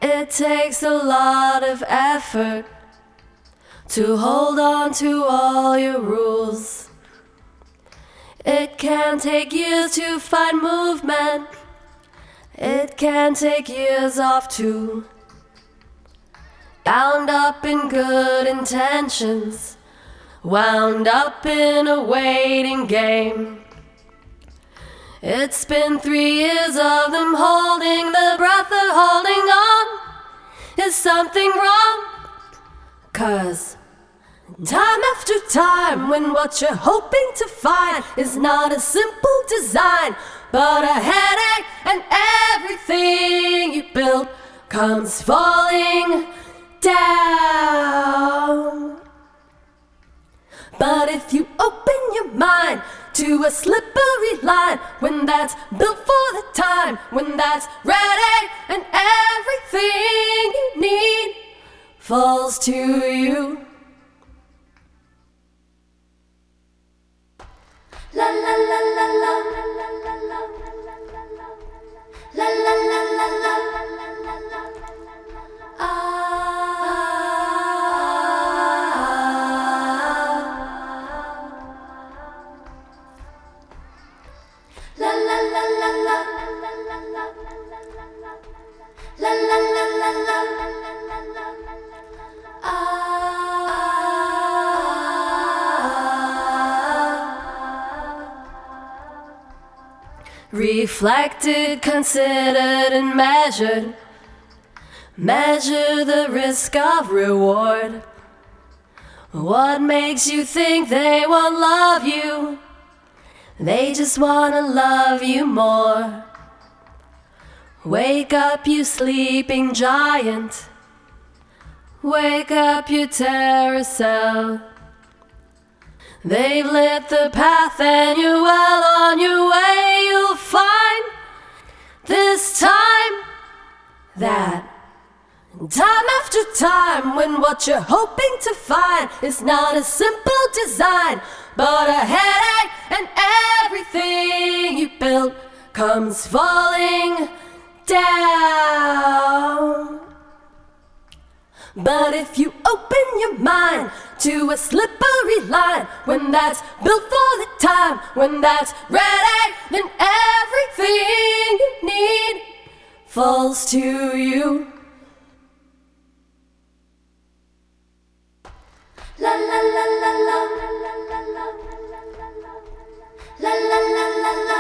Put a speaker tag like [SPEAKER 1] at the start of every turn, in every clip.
[SPEAKER 1] It takes a lot of effort to hold on to all your rules. It can take years to find movement. It can take years off too. Bound up in good intentions, wound up in a waiting game. It's been 3 years of them holding the breath, they're holding on. Is something wrong? 'Cause time after time, when what you're hoping to find is not a simple design, but a headache, and everything you built comes falling down. But if you open your mind to a slippery line, when that's built for the time, when that's ready, and everything you need falls to you. La la la la la la la la la la la la la Reflected, considered, and measured. Measure the risk of reward. What makes you think they won't love you? They just wanna love you more. Wake up, you sleeping giant. Wake up, you terror cell. They've lit the path and you're well on your way. You'll find this time that time after time, when what you're hoping to find is not a simple design, but a headache, and everything you built comes falling down. But if you open your mind to a slippery line, when that's built for the time, when that's ready, then everything you need falls to you. La la la la la la la la la la la la la.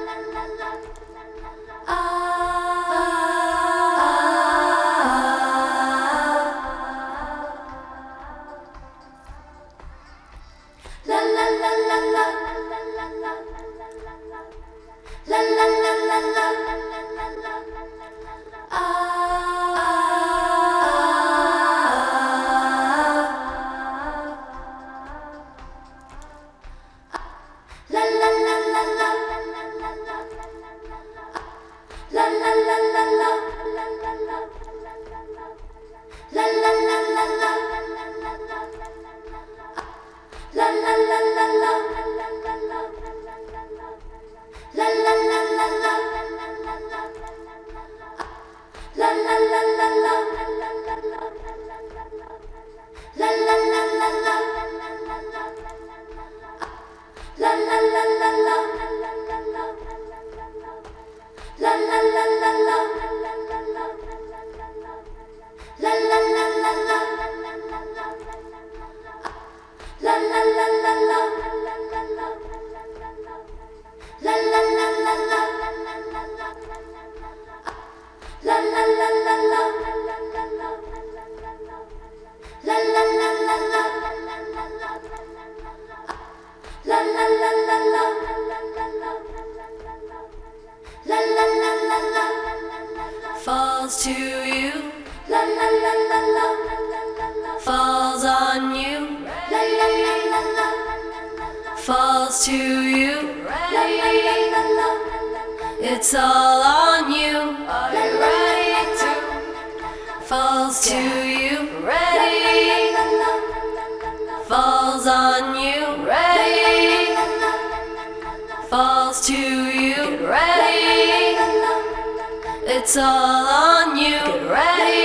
[SPEAKER 1] Falls to you, la la la la la, falls on you, la la la la la, falls to you, la la la la la, it's all on you. Are you ready to? Falls to you, ready, falls on you, ready, falls to you, ready. It's all on you. Get ready.